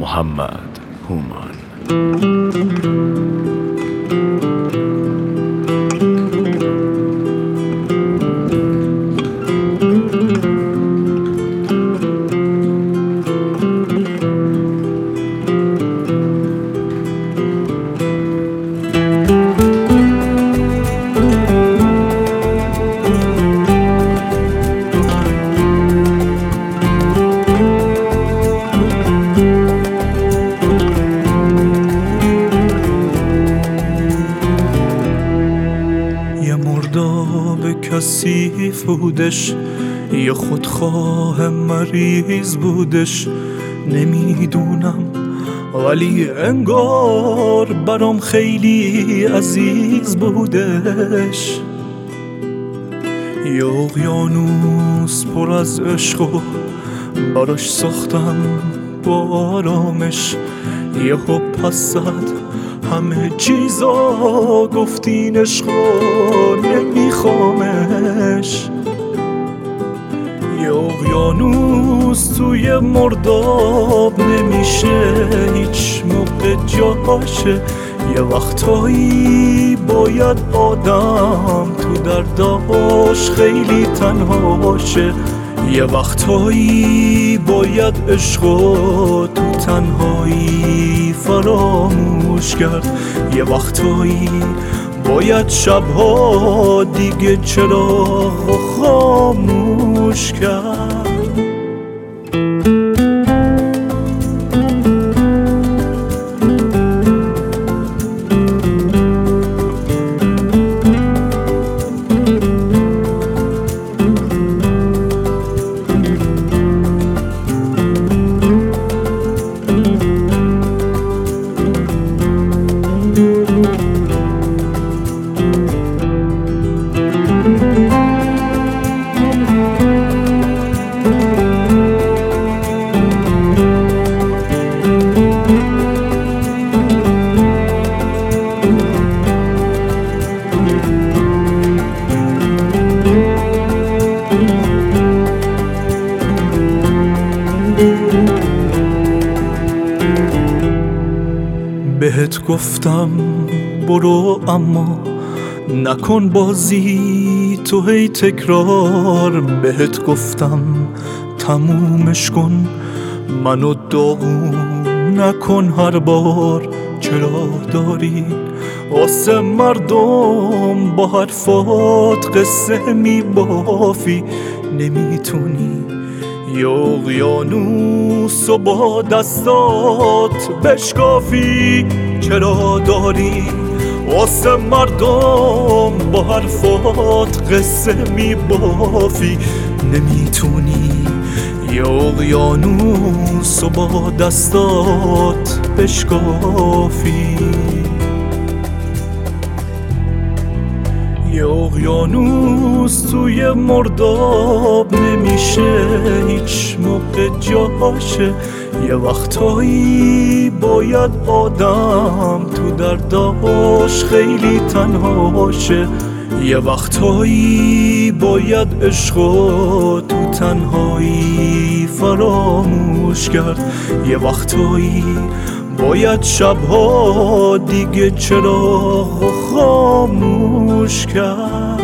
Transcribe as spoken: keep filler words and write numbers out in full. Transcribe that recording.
محمد هومان. کثیف بودش، یه خودخواه مریض بودش، نمیدونم ولی انگار برام خیلی عزیز بودش. یه اقیانوس پر از عشق و براش ساختم با آرامش، یه ها پس زد همه چیزا، گفتین عشق رو نمیخوامش. یه اقیانوس توی مرداب نمیشه هیچ موقع جاشه، یه وقتایی باید آدم تو درداش خیلی تنها باشه، یه وقتایی باید عشقو تو تنهایی فراموش کرد، یه وقتایی باید شبها دیگه چراغ خاموش کرد. بهت گفتم برو اما نکن بازی تو هی تکرار، بهت گفتم تمومش کن منو داغون نکن هر بار. چرا داری واسه مردم با حرفات قصه میبافی، نمیتونی یه اقیانوس و با دستات بشکافی؟ چرا داری واسه مردم با حرفات قصه میبافی، نمیتونی یه اقیانوس و با دستات بشکافی؟ یه اقیانوس توی مرداب نمیشه هیچ موقع جاشه، یه وقتایی باید آدم تو درداش خیلی تنهاشه، یه وقتایی باید عشقو تو تنهایی فراموش کرد، یه وقتایی باید شبها دیگه چراغ خاموش کرد.